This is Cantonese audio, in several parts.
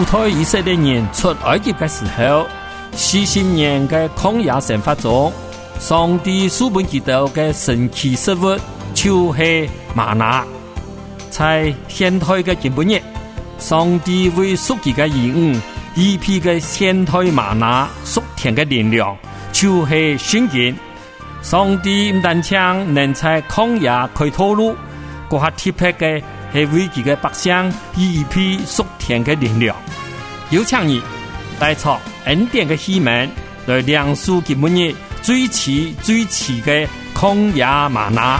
主推以色列人出埃及的时候，40年的曠野生活中，上帝赐给他們的神奇食物就是嗎哪。在現代的今日，上帝為屬佢嘅兒女預備嘅現代嗎哪屬天嘅力量，就是聖經。上帝唔單止能在曠野開道路，嗰下特別嘅係為佢嘅百姓預備屬天嘅力量。有請你帶出恩典嘅希望，來亮出今日最遲嘅曠野嗎哪。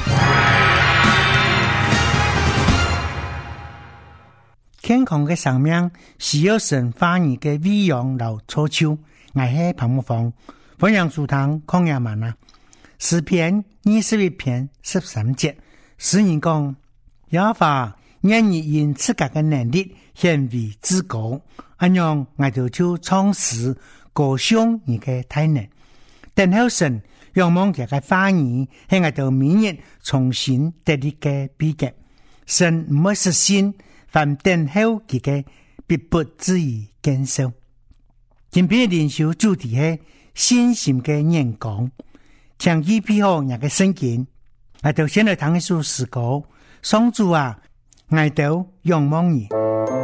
健康的生命需要神話語的餵養和操守。我係彭木芳，分享書堂曠野嗎哪詩篇21篇13節，詩人講：耶和華願意因自家的能力顯為至高，咁樣我就創始歌頌你的大能。等候神仰望佢嘅話語，係我哋明日重新得力嘅秘訣。神唔會實現凡等候佢嘅必不至於減少。今天的靈修主題係信心嘅眼光，長期配合人嘅聖經，我哋先來談一首詩歌。上主啊，我哋仰望你。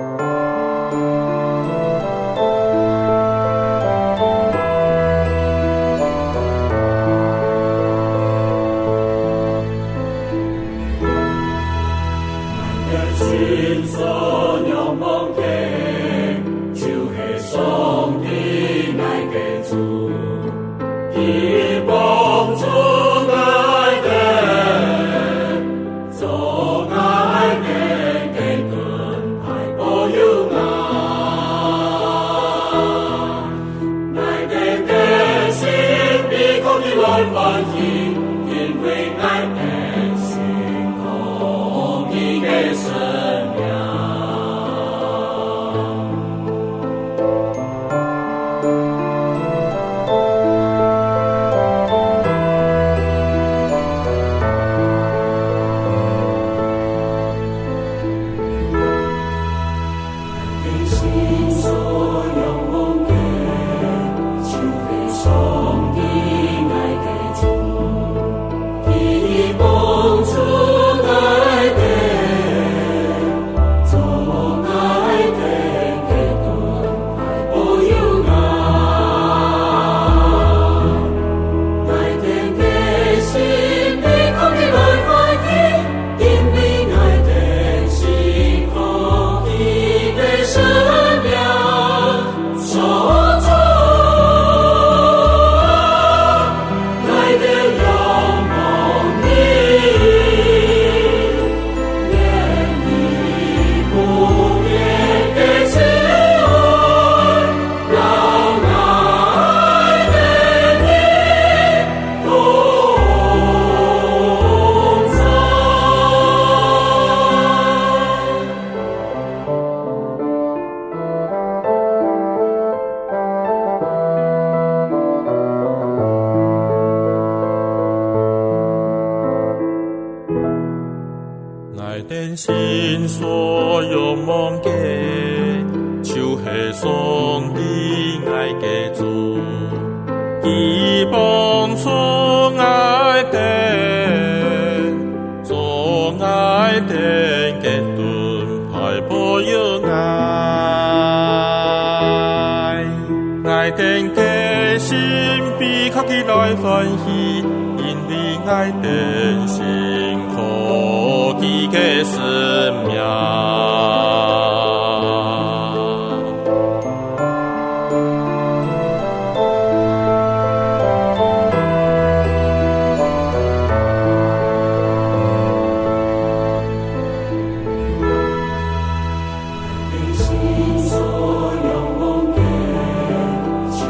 心所仰望嘅，就是上帝愛嘅主，伊幫助愛的，做愛的嘅盾牌保佑愛的嘅心比較起來歡喜，因為愛的心可記嘅生命。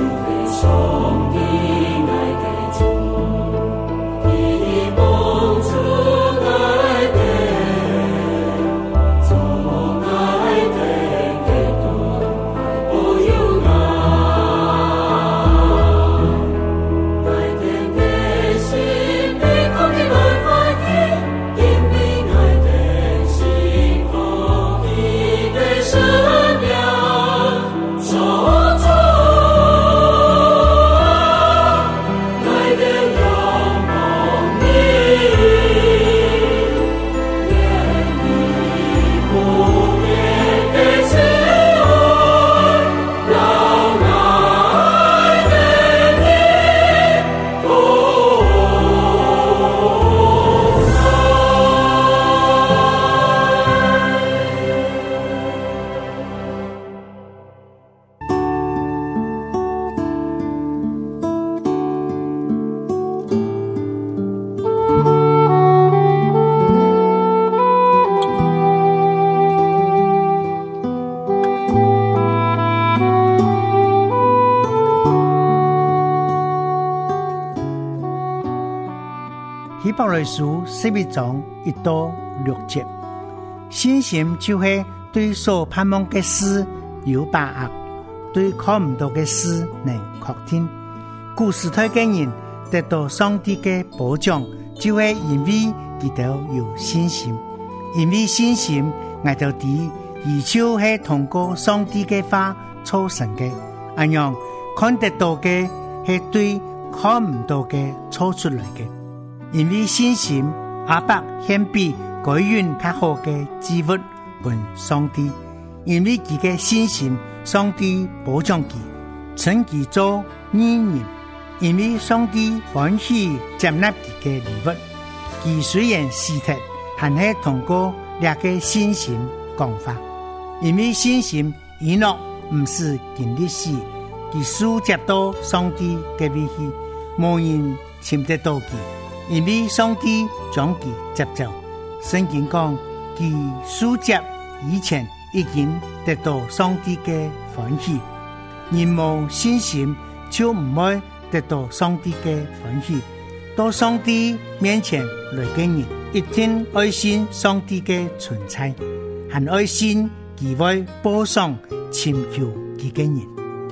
上帝愛嘅主，伊幫助希伯來書11章1到6節，信心就是對所盼望嘅事有把握，對看唔到嘅事能確定。古時代嘅人得到上帝嘅保障，就係因為佢哋有信心。因為信心，我哋知而就是通過上帝嘅話造成嘅，咁樣看得到嘅係對看唔到嘅造出來嘅。因為信心，亞伯獻比該隱較好嘅祭物給上帝。因為佢嘅信心，上帝保障佢，稱佢做義人。因為上帝歡喜接納佢嘅禮物，佢雖然死體，還係通過兩個信心講法。因為信心，以諾唔是經歷死，佢輸接到上帝嘅威脅，無人尋得到佢。因為上帝將佢接走，聖經講佢輸接以前已經得到上帝嘅歡喜。人無信心就唔會得到上帝嘅歡喜。到上帝面前來嘅人，一定愛信上帝嘅存在，還愛信佢會報上尋求佢嘅人。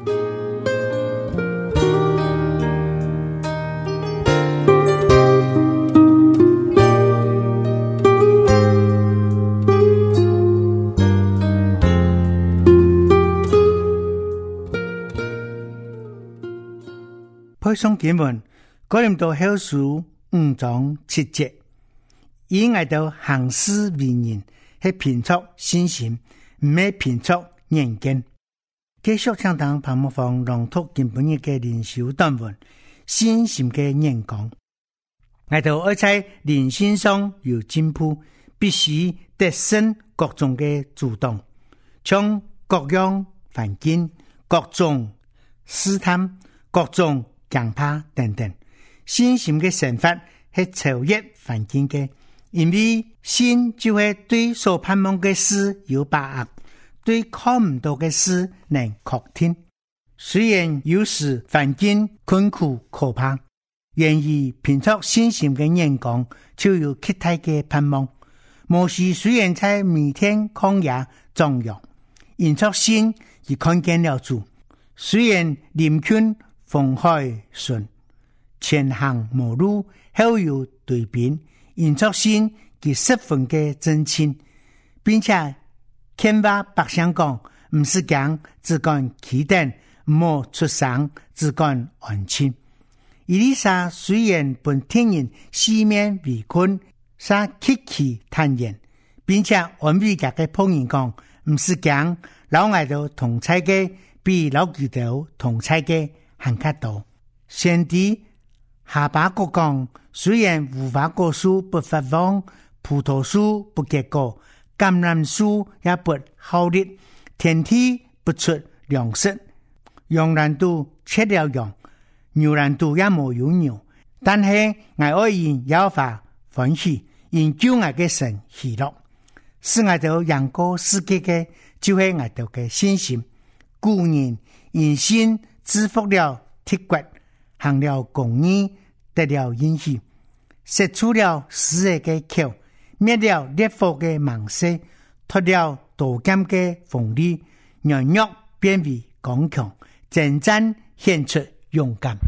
配送經文，哥林多後書5章7節，以我哋行事為人，係憑着信心，唔係憑着眼見。繼續聽當彭木芳朗讀今本日嘅靈修短文，信心嘅眼光。我哋愛在靈性上有進步，必須得勝各種嘅主動，從各樣環境、各種試探、各種強怕等等，信心嘅成法係超越環境嘅，因為信就係對所盼望嘅事有把握，對看唔到嘅事能確定。雖然有時環境困苦可怕，然而憑着信心嘅眼光，就有期待嘅盼望。摩西雖然在每天曠野張揚，因着信而看見了主，雖然臨困風海順，前行無路，後有對邊，因着信其十分嘅真情，並且勸話百姓講，唔是講只講起等，唔好出聲，只講安靜。以利沙雖然本聽人四面圍困，沙極其坦然，並且安慰家嘅朋友講，唔是講老外頭同菜嘅比老幾頭同菜嘅還較多。先知哈巴谷講，雖然無花果樹不發旺，葡萄樹不結果，橄欖樹也不效力，天地不出糧食，羊欄都切了羊，牛欄都也沒有牛，但是我愛因耶和華歡喜，因救我嘅神喜樂，使我哋贏過世界嘅，就係我哋嘅信心。故人因信制服了敵國，行了公義，得了應許，塞出了死人嘅口，滅了烈火嘅芒塞，脫了刀劍嘅鋒利，軟弱變為剛強，征戰顯出勇敢。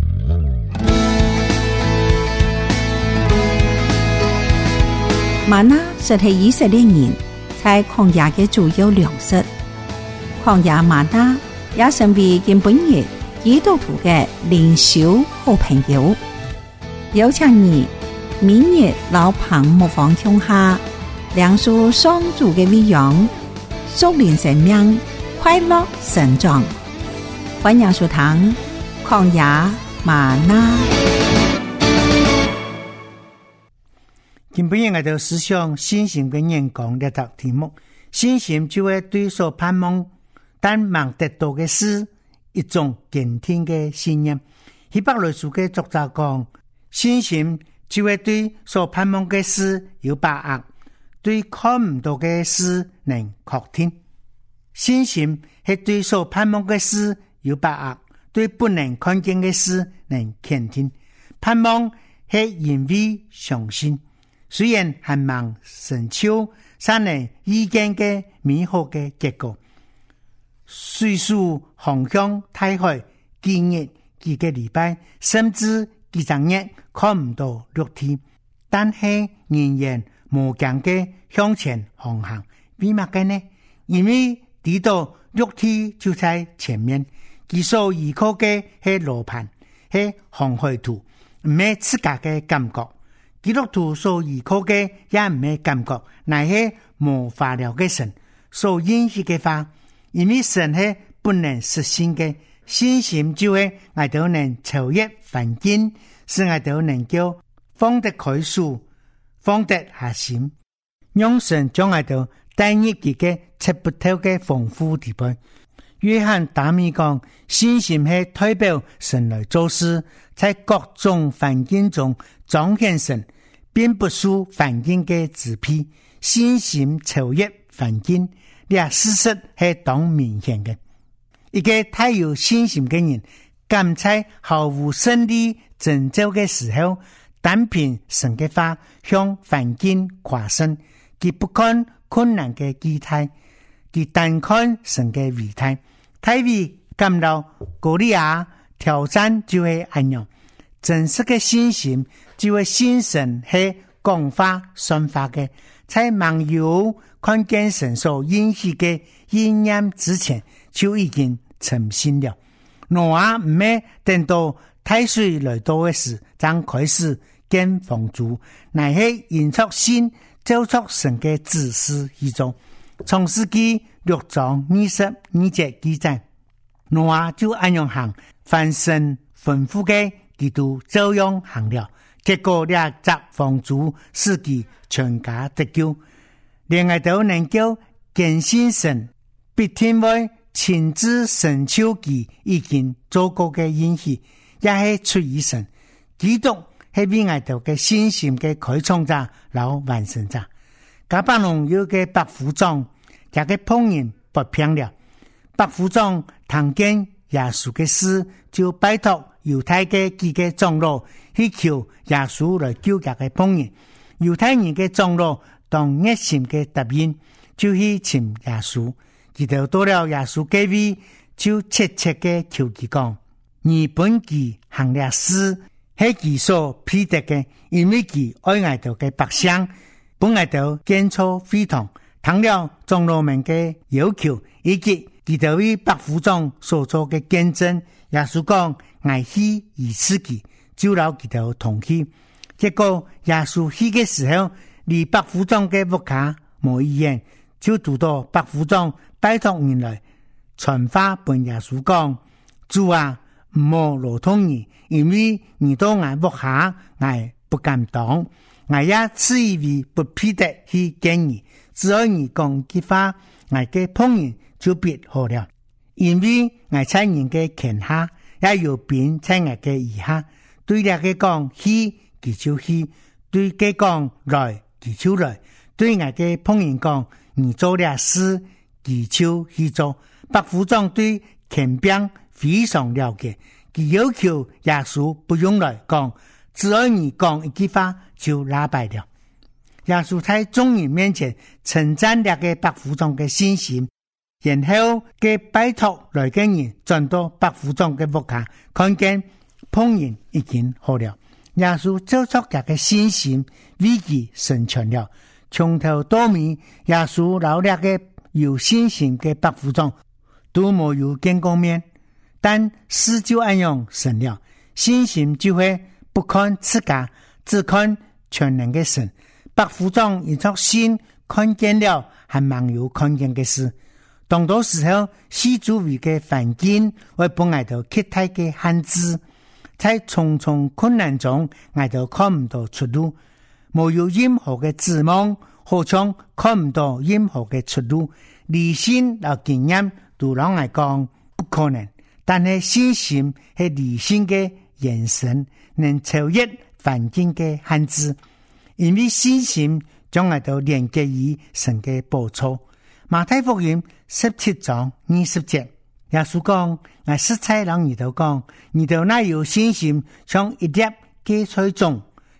嗎哪實係以色列人在曠野嘅主要糧食，曠野嗎哪也成為今本日基督徒嘅靈修好朋友。有請你明日老彭牧坊鄉下梁樹雙主嘅微揚，屬靈生命快樂成長。歡迎收聽曠野嗎哪。 今本日我哋思想信心嘅眼光呢個題目，信心就係對所盼望但望得到嘅事一種堅定嘅信念。希伯來書嘅作者講，信心就係對所盼望嘅事有把握，對看唔到嘅事能確定。信心係對所盼望嘅事有把握，對不能看見嘅事能肯定。盼望是因为相信。虽然還望成就三人意見嘅美好嘅結果，隨處航向大海，幾日幾個禮拜，甚至幾十日看唔到陸地，但係仍然無驚嘅向前航行。為乜嘅呢？因為知道陸地就在前面，佢所依靠嘅係羅盤，係航海圖，唔係自家嘅感覺。基督徒所依靠嘅也唔係感覺，乃係無法了嘅神所應許嘅話，因為神係不能實現嘅，信心就係我哋能超越環境，使我哋能夠放得開數，放得下心，讓神將我哋帶入佢嘅測不透嘅豐富地步。約翰打米講，信心係代表神來做事，在各種環境中彰顯神，並不屬環境嘅自卑。信心超越環境，呢事實係當明顯嘅。一個太有信心嘅人，敢在毫無勝利拯救嘅時候，單憑神嘅話向環境誇勝，佢不看困難嘅機態，佢單看神嘅偉大。大衛感到歌利亞挑戰就係咁樣，真實嘅信心就係信神係講話算法嘅，在萬有看見神所應許嘅應驗之前，就已經誠信了。挪亞唔係等到大水來到嘅時，才開始見風阻，乃係因着信照着神嘅指示而做。創世記6章22節記載，挪亞就按樣行，凡神吩咐嘅，佢都照樣行了。結果呢隻風阻使佢全家得救，連我都能夠堅信神必定會親自成就佢已經做過嘅應許，也係出於神。基督係為我哋嘅信心嘅開創者、老完成者。加百農有個百夫長，這個烹人不平了。百夫長聽見耶穌嘅事，就拜託猶太嘅幾個長老去求耶穌來救這個烹人。猶太人嘅長老當熱心嘅答應，就去尋耶穌。佢哋到了耶穌嘅位，就切切嘅求佢講：你本佢行了事，係佢所批得嘅，因為佢愛愛到嘅百姓。本來就建造會堂，聽了長老們嘅要求，以及佢哋為百夫長所做嘅見證，耶穌講：愛去而此己，就讓佢哋同去。結果耶穌去嘅時候，離百夫長嘅屋企無一遠，就讀到百夫長拜託人來傳話本耶穌講：主啊，唔好勞通你，因為你到我屋企，我不敢當。我也自以為不配得去見你，只要你講句話，我嘅烹人就必好了。因為我在人嘅權下，也有餅在我嘅以下。對那個講去，佢就去；對佢講來，佢就來。對我嘅烹人講，你做了事，佢就去做。百夫長對權柄非常了解，佢要求耶穌不用來講，只要你講一句話就打敗了。耶穌在眾人面前稱讚那個百夫長嘅信心，然後給拜託來嘅人轉到百夫長嘅屋企，看見烹人已經好了。耶穌照着那個信心為佢成全了。從頭到尾，耶穌老那個有信心嘅百夫長都沒有見過面，但事就按樣成了。信心就會不看自家，只看全能嘅神。百夫長因着信看見了還蠻有看見嘅事。當到時候，四周圍嘅環境會幫我哋極大嘅限制，在重重困難中，我哋看唔到出路，沒有任何嘅指望，好像看唔到任何嘅出路。理性和經驗都讓我講不可能，但係信心係理性嘅眼神，能超越環境嘅限制。因為信心將我哋連接於神嘅寶座。馬太福音17章20節，耶穌講：我實在讓你哋講，你哋那有信心，像一粒芥菜種，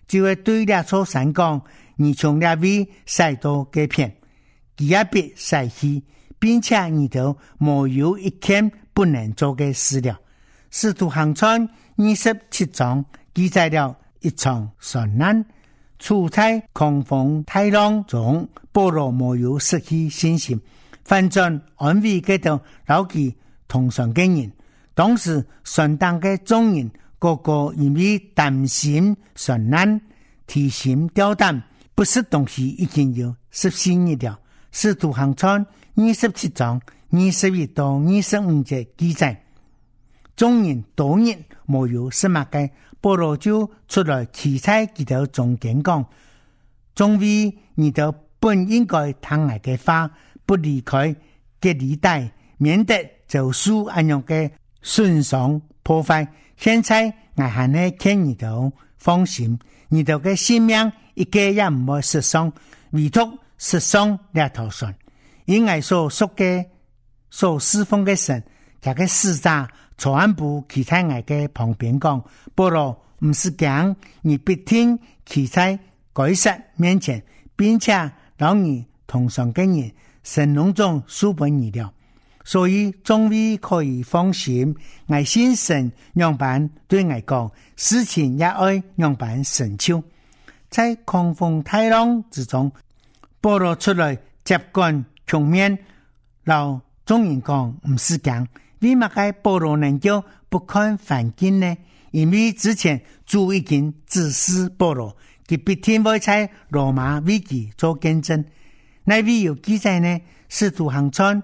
就會對那座山講，你從那位使到這片，佢也別使去，並且你都沒有一件不能做的事了。使徒行傳27章記載了一場船難，處在狂風大浪中，保羅沒有失去信心，反正安慰佢到老記同上嘅人。當時船上嘅眾人個個因為擔心船難，提心吊膽，不是東西已經有14日了。使徒行傳27章21到25節記載，眾人多日沒有什麼嘅，保羅就出來企在佢哋中間講，眾位你哋本應該聽我嘅話，不離開嘅地帶，免得就輸安樣嘅損傷破壞。現在我還係勸你哋放心，你哋嘅性命一個也唔會失喪，唯獨失喪兩條船。因我所屬嘅所侍奉嘅神，這個使者坐安部企在我嘅旁邊講，保羅唔是講你必聽企在該撒面前，並且讓你同上嘅人神農中書本你了。所以眾位可以放心，我信神樣板對我講，事情也愛樣板成就。在狂風大浪之中，保羅出來接管場面，老眾人講唔是講，為乜嘅保羅能夠不看環境呢？因為之前主已經指示保羅，佢必定會在羅馬為佢做見證。那位有記載呢？使徒行傳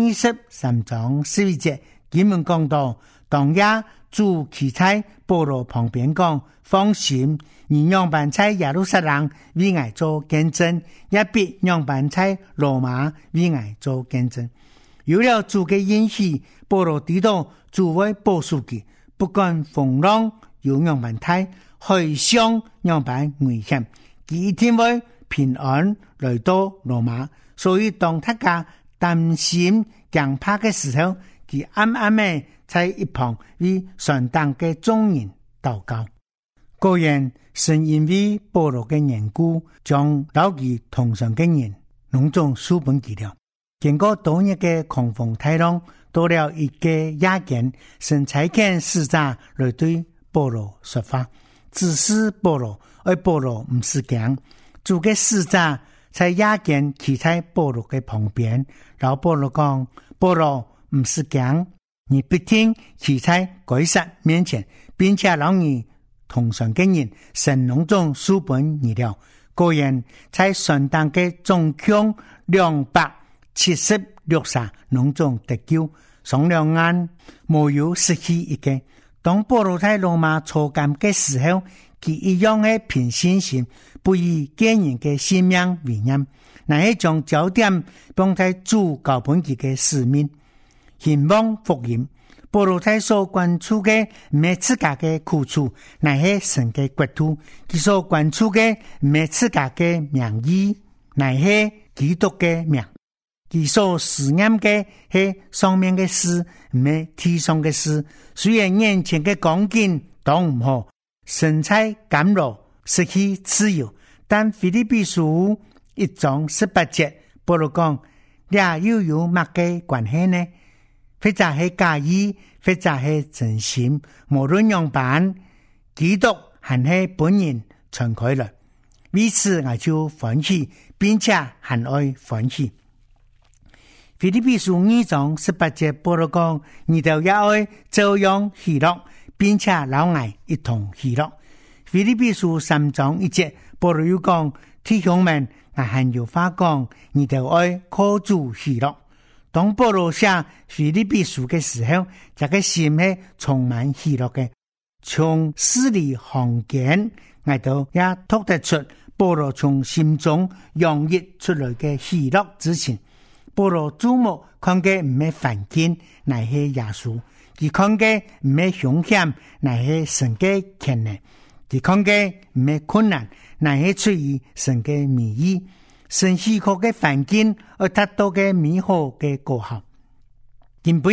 23章11節，經文講到，當夜主企在保羅旁邊講，放心，你樣板在耶路撒冷為我做見證，也必樣板在羅馬為我做見證。有了主嘅應許，保羅知道主會保守佢，不管風浪有樣板大，海上樣板危險，佢一定會平安來到羅馬。所以當他家擔心驚怕嘅時候，佢暗暗地在一旁為船上嘅眾人禱告。果然神因為保羅嘅緣故，將老記同上嘅人攏總書本記了。經過多日嘅狂風大浪，到了一個夜間，神差遣使者來對保羅說話，指示保羅，而保羅唔是驚。主嘅使者在夜間企在保羅嘅旁邊，然後保羅講，保羅唔是驚，你必定企在該撒面前，並且讓你同上嘅人神農中書本你了。果然在船上嘅總共276人農中得救，上兩岸沒有失去一個。當保羅在羅馬坐監嘅時候，佢一樣嘅憑信心，不以個人嘅性命為念，乃係將焦點放在主交本佢嘅使命，希望福音。保羅在所關注嘅唔係自家嘅苦處，乃係神嘅國度；佢所關注嘅唔係自家嘅名義，乃係基督嘅名。佢所思念嘅係上面嘅事，唔係地上嘅事。雖然眼前嘅光景都唔好，身在監牢，失去自由，但腓立比書1章18節，保羅講，倆又有乜嘅關係呢？或者係假意，或者係真心，無論樣板，基督還係本人傳開來。為此我就歡喜，並且很愛歡喜。腓立比書2章18節，保羅講，你哋也愛照樣喜樂，並且老愛一同喜樂。腓立比書3章1節，保羅又講，弟兄們，我還有話講，你哋愛靠主喜樂。當保羅寫腓立比書嘅時候，這個心係充滿喜樂嘅。從字裏行間，我都也讀得出保羅從心中洋溢出來嘅喜樂之情。保羅注目看嘅唔係環境，乃係耶穌；佢看嘅唔係凶險，乃係神嘅權能；佢看嘅唔係困難，乃係出於神嘅美意。神許可嘅環境而達到嘅美好嘅果效。根本人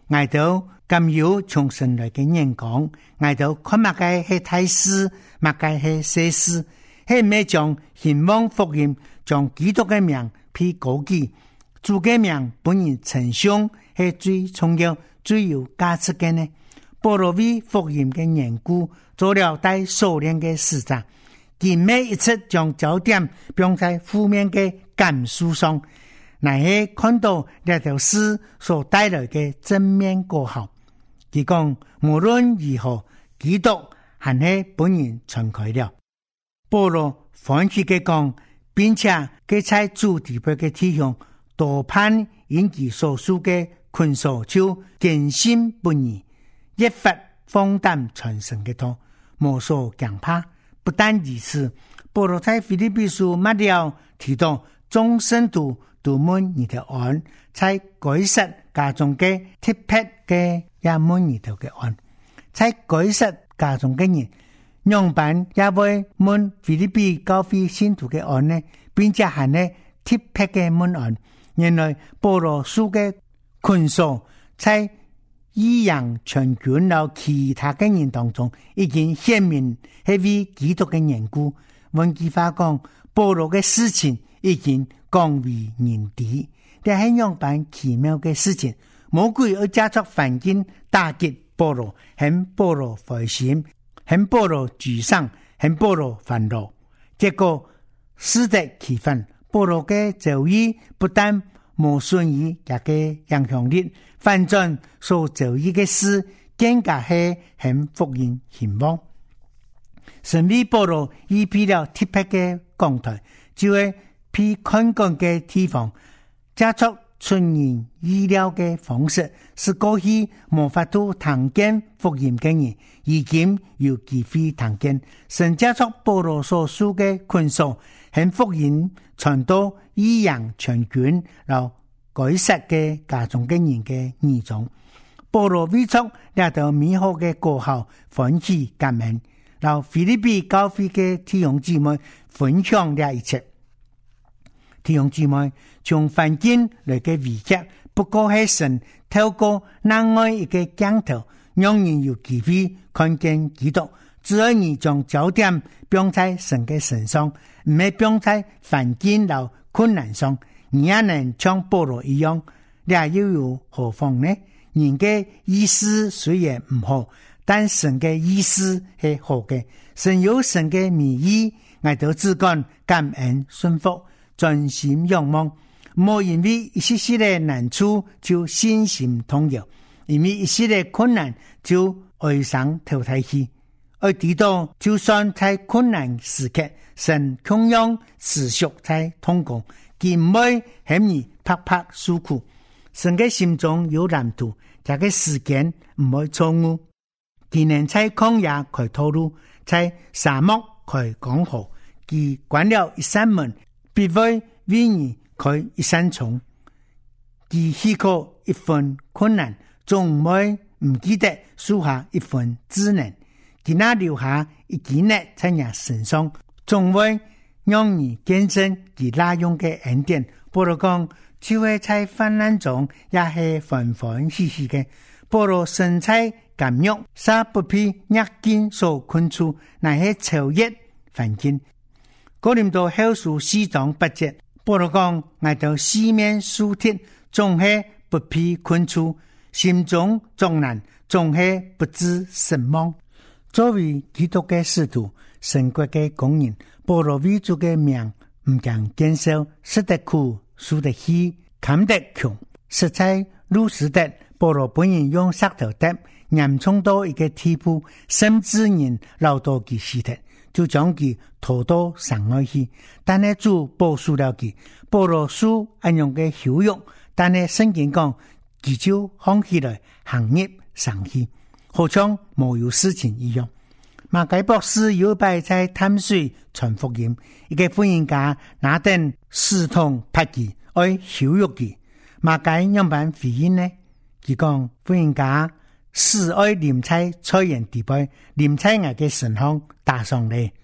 我哋咁有從神來嘅眼光，我哋看乜嘅係大事，乜嘅係小事，係咩將希望福音將基督嘅名披高舉，主嘅名本人稱頌係最重要、最有價值嘅呢？保羅為福音嘅緣故，做了帶數量嘅事蹟，佢每一次將焦點放在負面嘅感受上，乃係看到這條事所帶來嘅正面果效。佢講無論如何，基督還係本人傳開了。保羅歡喜嘅講，並且佢在主地背嘅地方，多盼因其所屬嘅群所就堅心不移，一發放膽傳神嘅道，無所驚怕。不但如此，保羅在腓立比書末了提到，眾聖徒都滿你的安，在改實家中嘅鐵壁嘅也滿你的安，在改實家中嘅人，樣板也會滿腓立比教會信徒嘅安呢，並且係呢鐵壁嘅滿安。原來保羅書嘅群數在異樣全權到其他嘅人當中，已經顯明係為基督嘅緣故。換句話講，保羅嘅事情已經廣為人知，但係樣板奇妙嘅事情，魔鬼要加速環境打擊保羅，向保羅灰心，向保羅沮喪，向保羅煩惱。結果適得其反，保羅嘅遭遇不但無損於佢嘅影響力，反轉所遭遇嘅事更加係向福音興旺。神為保羅預備了特別嘅講台，就係被看管嘅地方，加速出人意料嘅方式，使過去無法度聽見福音嘅人，已經有機會聽見。神加速保羅所屬嘅群數，向福音傳到異樣全軍，然後改實嘅家中嘅人嘅耳中。保羅為出這道美好嘅果效，歡喜感恩，然後腓立比教會嘅弟兄姊妹分享這一切。弟兄姊妹，從環境來嘅危機，不過係神透過另外一個鏡頭，讓人有機會看見基督。只要你將焦點放在神嘅身上，唔係放在環境和困難上，你也能像保羅一樣。那又有何妨呢？人嘅意思雖然唔好，但神嘅意思係好嘅。神有神嘅美意，我哋只講感恩順服，專心仰望，莫因為一些些的難處就身心動搖，因為一些的困難就哀傷淘汰去。而知道就算在困難時刻，神同樣持續在同工，佢唔會向你拍拍訴苦。神嘅心中有藍圖，這個時間唔會錯誤。佢能在曠野開道路，在沙漠開江河，佢關了一扇門，必會為你開一扇窗。佢許可一份困難，總會唔記得樹下一份智能。佢那留下一技能在你身上，總會讓你見證佢那用嘅恩典。保羅講，就會在患難中也係歡歡喜喜嘅。保羅身在監獄，煞不被逆境所困住，乃係超越環境。哥林多後書4章8節，保羅講，我到四面受敵，總係不被困住，心中重難，總係不知神望。作為基督嘅使徒，神國嘅工人，保羅為主嘅名唔講堅守，食得苦，受得氣，砍得窮，實在如是的。保羅本人用石頭揼，嚴重到一個地步，甚至人留到佢屍體，就將佢拖到山外去。但係主保守了佢，保羅書一樣嘅羞辱，但係聖經講，佢就放棄來行業上去。好像沒有事情一樣。馬偕博士有擺在淡水傳福音，一個福音家拿定絲筒拍佢，愛羞辱佢。馬偕樣板回應呢？佢講福音家是愛臨在菜園地背，臨在我嘅身上打上嚟。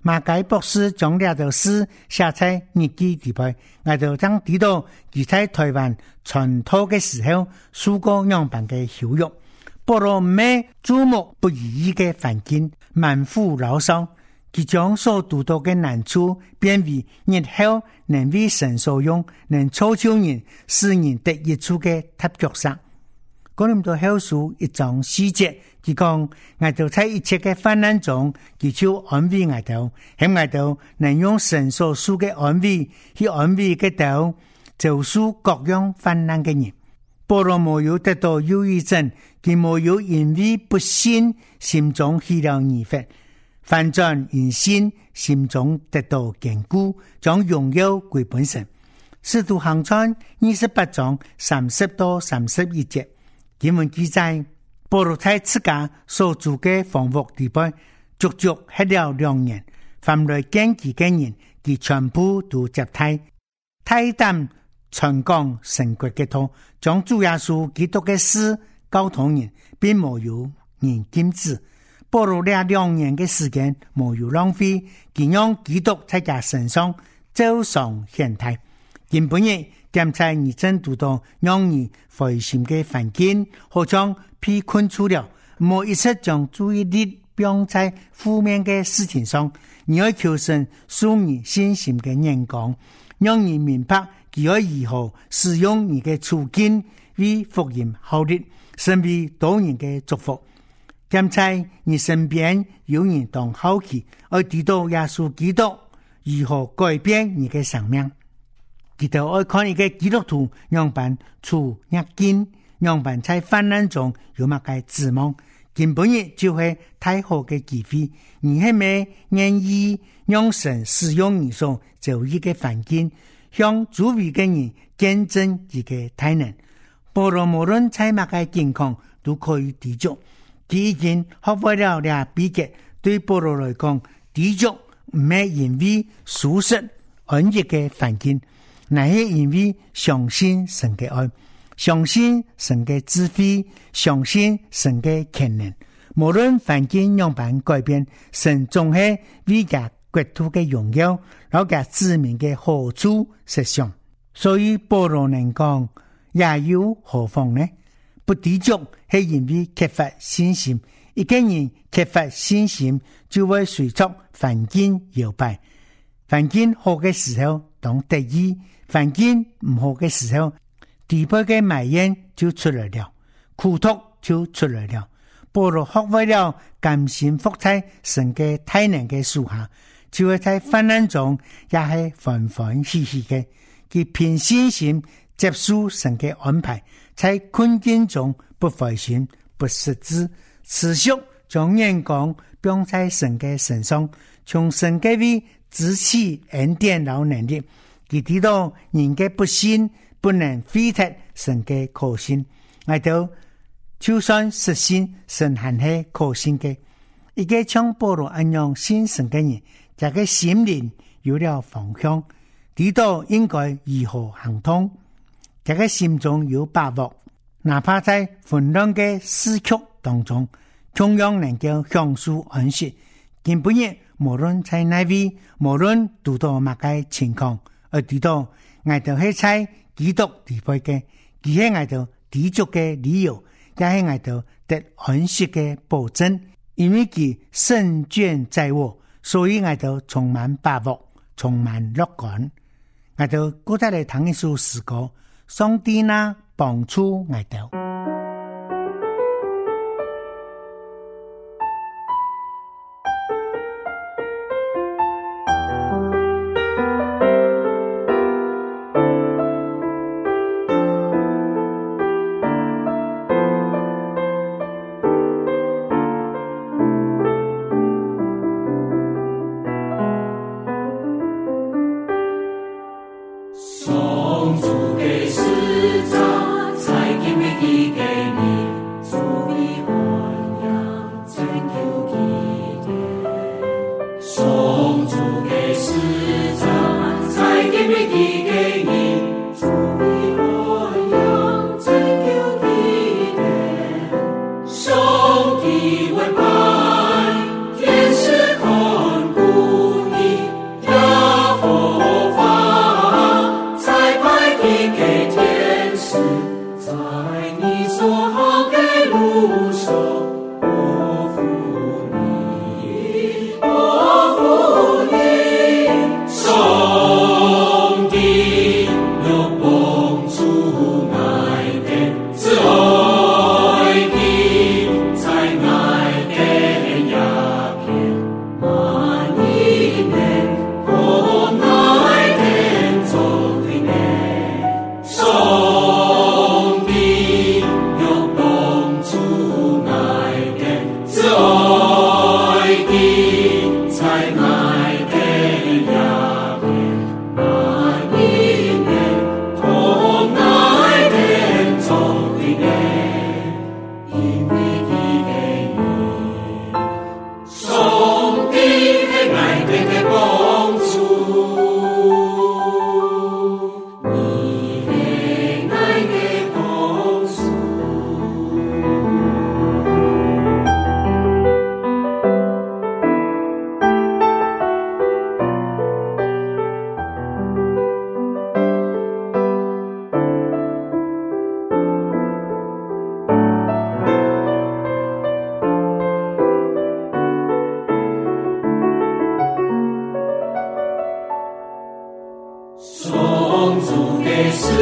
马偕博士將這條詩寫在日記地背，我就將知道佢在台灣傳道嘅時候，受過樣板嘅教育。保羅唔係注目不如意嘅環境，滿腹牢騷，佢將所讀到嘅難處變為日後能為神所用，能造就人，使人得益處嘅踏腳石。哥林多後書1章4節，佢講我哋在一切嘅患難中，佢就安慰我哋，希我哋能用神所賜嘅安慰去安慰嘅道，就屬各樣患難嘅人。保羅沒有得到憂鬱症，佢沒有因為不信心中起了疑惑，反轉因信心中得到堅固，將榮耀歸本神。使徒行傳28章30到31節。經文記載，保羅在自家所住嘅房屋地背，足足吃了2年。凡來見佢嘅人，佢全部都接待，大膽傳講神國嘅道，將主耶穌基督嘅事教導人，並沒有人禁止。保羅這2年嘅時間沒有浪費，佢讓基督在佢身上走上顯態。根本嘅點在你真讀到讓你灰心嘅環境，好像被困住了，冇一直將注意力放在負面嘅事情上。你要求神賜你信心嘅眼光，讓你明白佢要如何使用你嘅處境為福音效力，成為多人嘅祝福。點在你身邊有人當好奇，而知道耶穌基督如何改變你嘅生命。記得愛看一個基督徒樣板處逆境，樣板在患難中有乜嘅指望，根本也就係太好嘅機會。你係咪願意讓神使用你所遭遇嘅環境，向周圍嘅人見證佢嘅大能？保羅無論在乜嘅境況都可以抵觸，佢已經學會了倆秘訣。對保羅來講，抵觸唔係因為舒適安逸嘅環境，乃係因為相信神嘅愛，相信神嘅智慧，相信神嘅權能。無論環境樣板改變，神總係為家國土嘅榮耀，老家子民嘅好處實相。所以保羅能講，也有何妨呢？不抵觸係因為缺乏信心。一個人缺乏信心，就會隨着環境搖擺。環境好嘅時候當得意，環境唔好嘅時候，地背嘅埋怨就出來了，苦毒就出來了。保羅學會了甘心服在神嘅大能嘅樹下，就會在患難中也係歡歡喜喜嘅。佢憑信心接受神嘅安排，在困境中不灰心不失志，持續將眼光放在神嘅身上，從神嘅位支取恩典和能力。佢知道人嘅不信不能廢脫神嘅可信，我哋就算實信，神還係可信嘅。一個像保羅一樣信神嘅人，這個心靈有了方向，知道應該如何行通，這個心中有把握，哪怕在混亂嘅時局當中，同樣能夠享受安息。根本也無論在哪位，無論遇到乜嘅情況，而知道我哋係在基督地背嘅，佢係我哋抵觸嘅理由，也係我哋得安息嘅保證。因為佢勝券在握，所以我哋充滿把握，充滿樂觀。我哋古代嚟聽一首詩歌，上帝那幫助我哋。 上主嘅使者，在今日的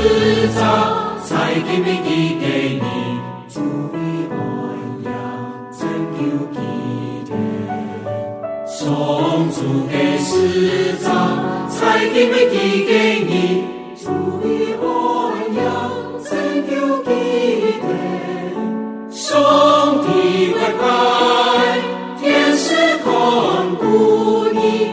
造，才经历伊嘅你，主为爱呀，拯救基地。上主嘅施造，才经历伊嘅你，主为爱呀，拯救基地。上帝为爱，天使看顾你。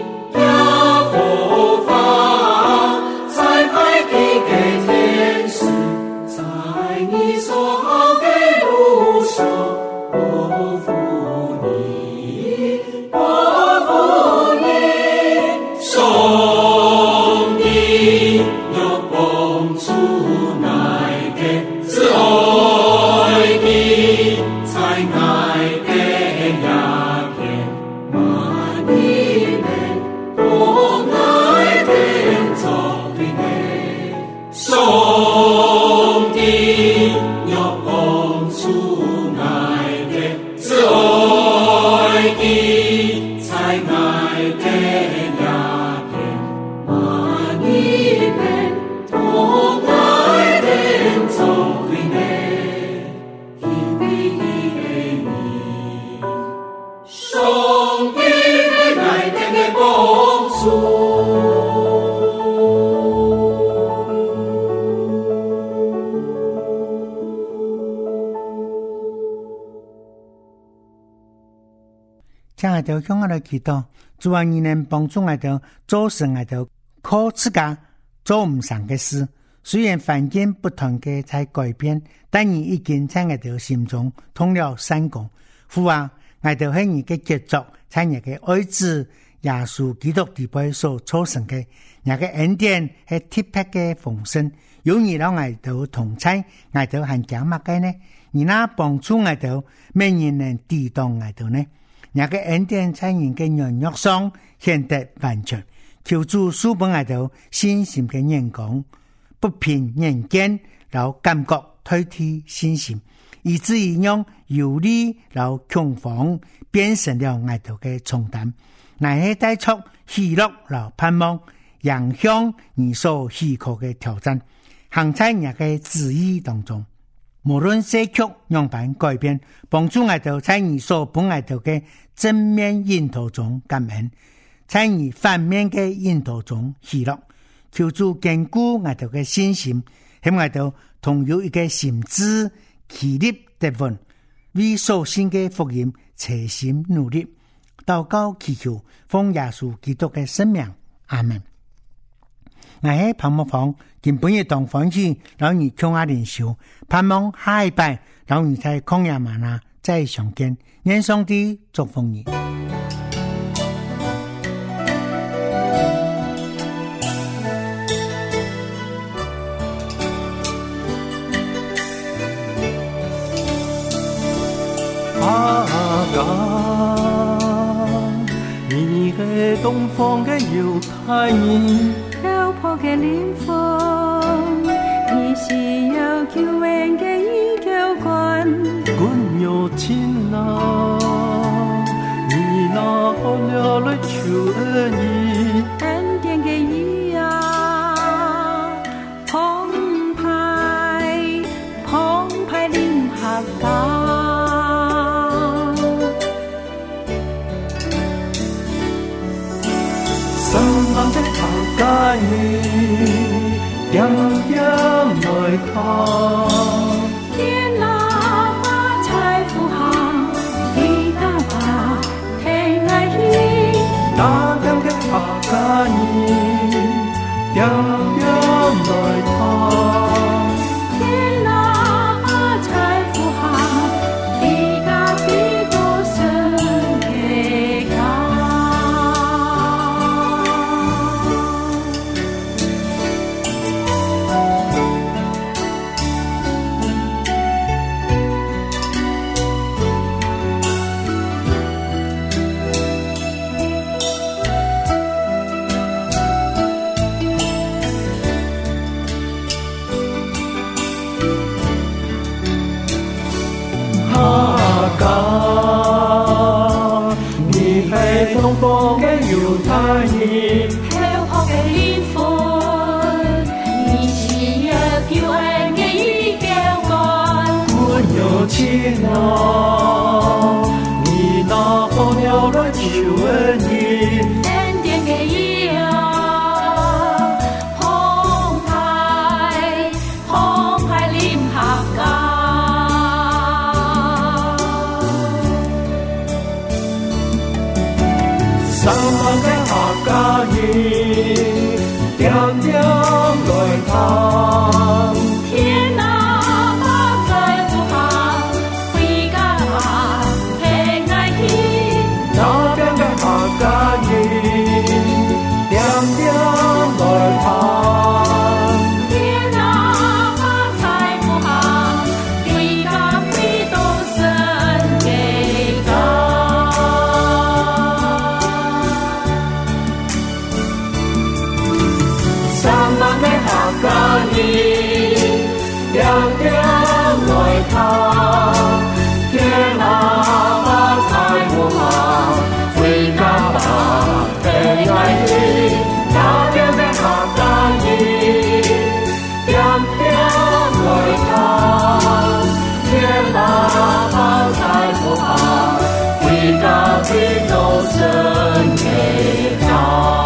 请我哋向我哋祈禱，主啊，你能幫助我哋做成我哋靠自家做唔上嘅事。雖然環境不同嘅在改變，但你已經在我哋心中通了善功。父啊，我哋係你嘅傑作，在你嘅愛子耶穌基督地位所造成嘅，你嘅恩典係特別嘅豐盛。有你讓我哋同在，我哋係講乜嘅呢？你那幫助我哋，咩人能抵擋我哋呢？你嘅恩典在人嘅軟弱上顯得完全，求主賜俾我哋信心嘅眼光，不憑眼見，然後感覺代替信心，以至於讓有利然後恐慌變成了我哋嘅重擔，乃係帶出喜樂然後盼望，迎向你所許可嘅挑戰，行在你嘅旨意當中。無論社區樣板改變，幫助我哋在你所本我哋嘅正面引導中感恩，在你反面嘅引導中喜樂，求主堅固我哋嘅信心，希望我哋同有一個心志企立得穩，為所信嘅福音齊心努力，禱告祈求，奉耶穌基督嘅聖名，阿門。我喺泡沫房見本日當歡喜，然後你向我聯手，盼望下一拜，然後你在曠野嗎哪再相見。願上帝祝福你。 阿哥，你係東方嘅猶太人。 漂泊嘅靈魂，你是有救恩嘅依靠關。 管有情啊，你拿了來求恩義， 恩典嘅義啊，澎湃臨合家。 心冷的頭家你點點來看， 天哪花彩富行，地大把聽愛意， 那點的頭家你點點來看， 天哪花彩富行，地大比多生嘅家。 東方嘅猶太人， 漂泊嘅靈魂，你是一你，亮亮来看，天哪把彩虹啊，为家把被爱你，那边的哈达你，亮亮来看，天哪把彩虹啊，为家的都生给他。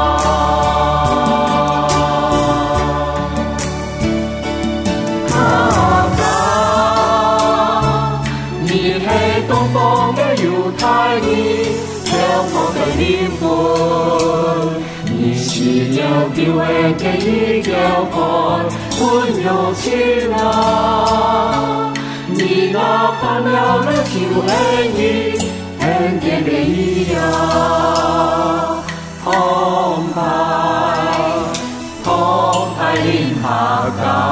灵魂，你是了救的第一条干，温柔起来。你那看了的就是你，天天的一样，澎湃，澎湃林下